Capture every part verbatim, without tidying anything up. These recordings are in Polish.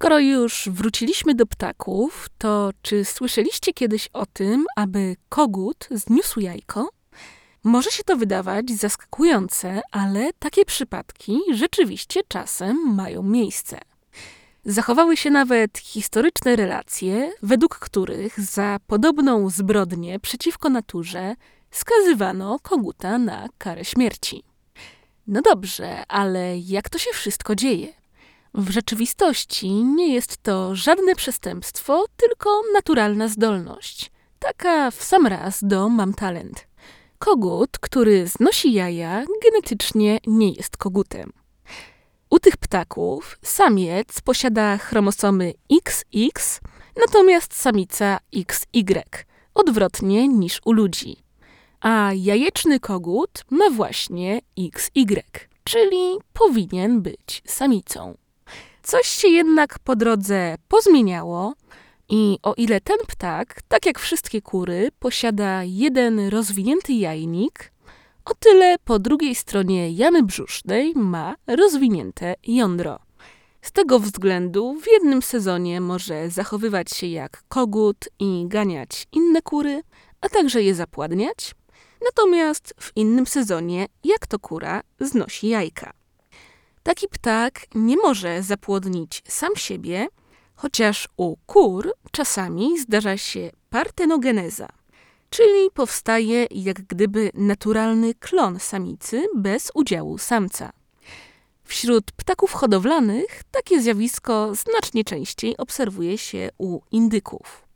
Skoro już wróciliśmy do ptaków, to czy słyszeliście kiedyś o tym, aby kogut zniósł jajko? Może się to wydawać zaskakujące, ale takie przypadki rzeczywiście czasem mają miejsce. Zachowały się nawet historyczne relacje, według których za podobną zbrodnię przeciwko naturze skazywano koguta na karę śmierci. No dobrze, ale jak to się wszystko dzieje? W rzeczywistości nie jest to żadne przestępstwo, tylko naturalna zdolność. Taka w sam raz do mam talent. Kogut, który znosi jaja, genetycznie nie jest kogutem. U tych ptaków samiec posiada chromosomy X X, natomiast samica X Y, odwrotnie niż u ludzi. A jajeczny kogut ma właśnie X Y, czyli powinien być samicą. Coś się jednak po drodze pozmieniało i o ile ten ptak, tak jak wszystkie kury, posiada jeden rozwinięty jajnik, o tyle po drugiej stronie jamy brzusznej ma rozwinięte jądro. Z tego względu w jednym sezonie może zachowywać się jak kogut i ganiać inne kury, a także je zapładniać, natomiast w innym sezonie, jak to kura, znosi jajka. Taki ptak nie może zapłodnić sam siebie, chociaż u kur czasami zdarza się partenogeneza, czyli powstaje jak gdyby naturalny klon samicy bez udziału samca. Wśród ptaków hodowlanych takie zjawisko znacznie częściej obserwuje się u indyków.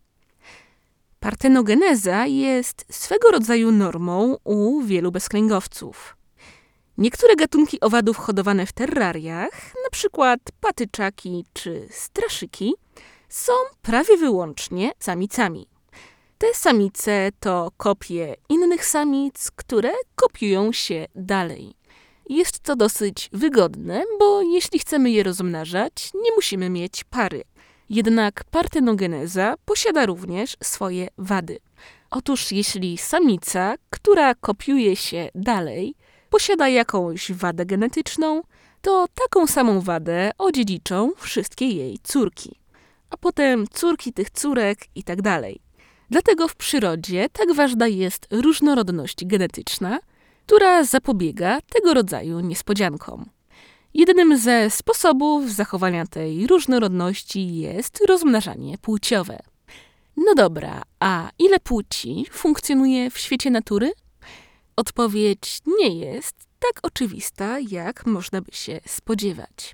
Partenogeneza jest swego rodzaju normą u wielu bezkręgowców. Niektóre gatunki owadów hodowane w terrariach, na przykład patyczaki czy straszyki, są prawie wyłącznie samicami. Te samice to kopie innych samic, które kopiują się dalej. Jest to dosyć wygodne, bo jeśli chcemy je rozmnażać, nie musimy mieć pary. Jednak partenogeneza posiada również swoje wady. Otóż jeśli samica, która kopiuje się dalej, posiada jakąś wadę genetyczną, to taką samą wadę odziedziczą wszystkie jej córki, a potem córki tych córek i tak dalej. Dlatego w przyrodzie tak ważna jest różnorodność genetyczna, która zapobiega tego rodzaju niespodziankom. Jednym ze sposobów zachowania tej różnorodności jest rozmnażanie płciowe. No dobra, a ile płci funkcjonuje w świecie natury? Odpowiedź nie jest tak oczywista, jak można by się spodziewać.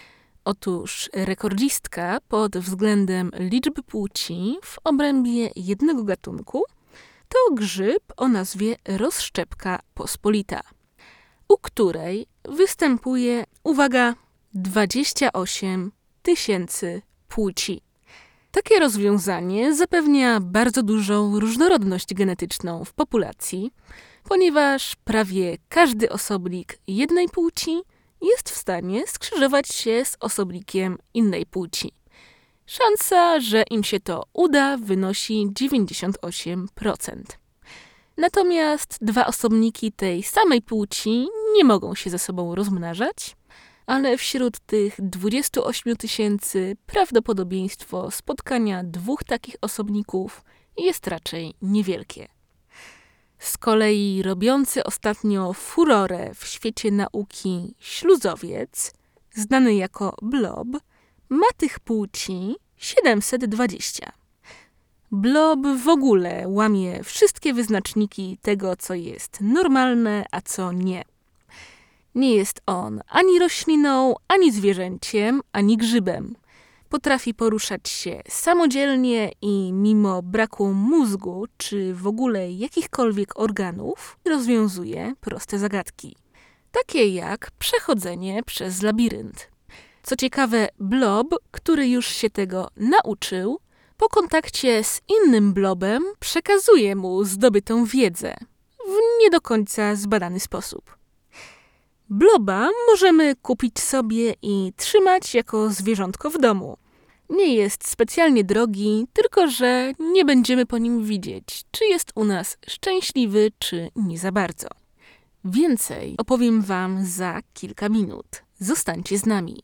Otóż rekordzistka pod względem liczby płci w obrębie jednego gatunku to grzyb o nazwie rozszczepka pospolita, u której występuje, uwaga, dwadzieścia osiem tysięcy płci. Takie rozwiązanie zapewnia bardzo dużą różnorodność genetyczną w populacji, ponieważ prawie każdy osobnik jednej płci jest w stanie skrzyżować się z osobnikiem innej płci. Szansa, że im się to uda, wynosi dziewięćdziesiąt osiem procent. Natomiast dwa osobniki tej samej płci nie mogą się ze sobą rozmnażać, ale wśród tych dwudziestu ośmiu tysięcy prawdopodobieństwo spotkania dwóch takich osobników jest raczej niewielkie. Z kolei robiący ostatnio furorę w świecie nauki śluzowiec, znany jako blob, ma tych płci siedemset dwadzieścia. Blob w ogóle łamie wszystkie wyznaczniki tego, co jest normalne, a co nie. Nie jest on ani rośliną, ani zwierzęciem, ani grzybem. Potrafi poruszać się samodzielnie i mimo braku mózgu czy w ogóle jakichkolwiek organów rozwiązuje proste zagadki. Takie jak przechodzenie przez labirynt. Co ciekawe, blob, który już się tego nauczył, po kontakcie z innym blobem przekazuje mu zdobytą wiedzę w nie do końca zbadany sposób. Bloba możemy kupić sobie i trzymać jako zwierzątko w domu. Nie jest specjalnie drogi, tylko że nie będziemy po nim widzieć, czy jest u nas szczęśliwy, czy nie za bardzo. Więcej opowiem wam za kilka minut. Zostańcie z nami.